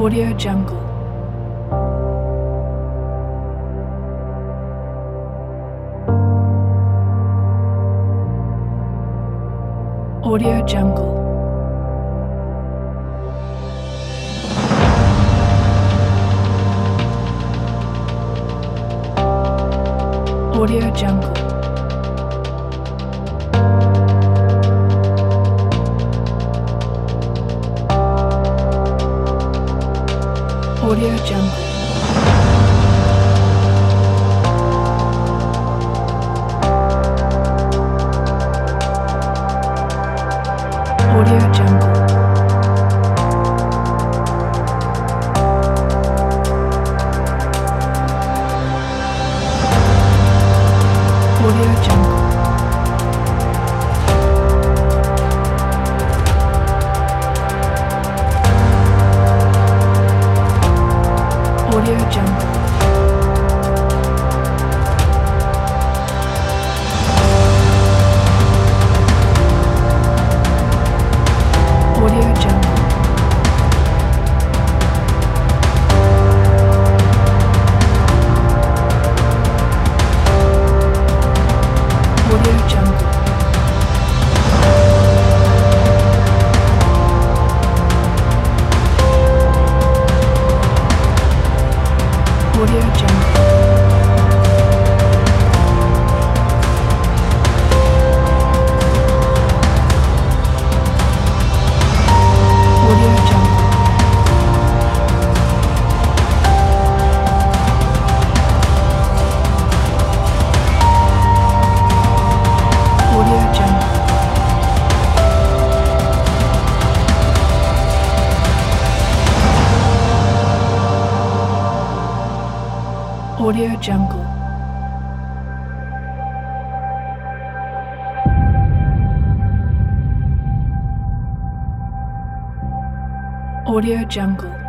Audio Jungle. Audio Jungle. Audio Jungle. Audio Jungle. Audio Jungle. Audio Jungle. Audio Jungle. Audio Jungle. Audio Jungle. Audio Jungle. Audio Jungle. Audio Jungle. Audio Jungle. Audio Jungle.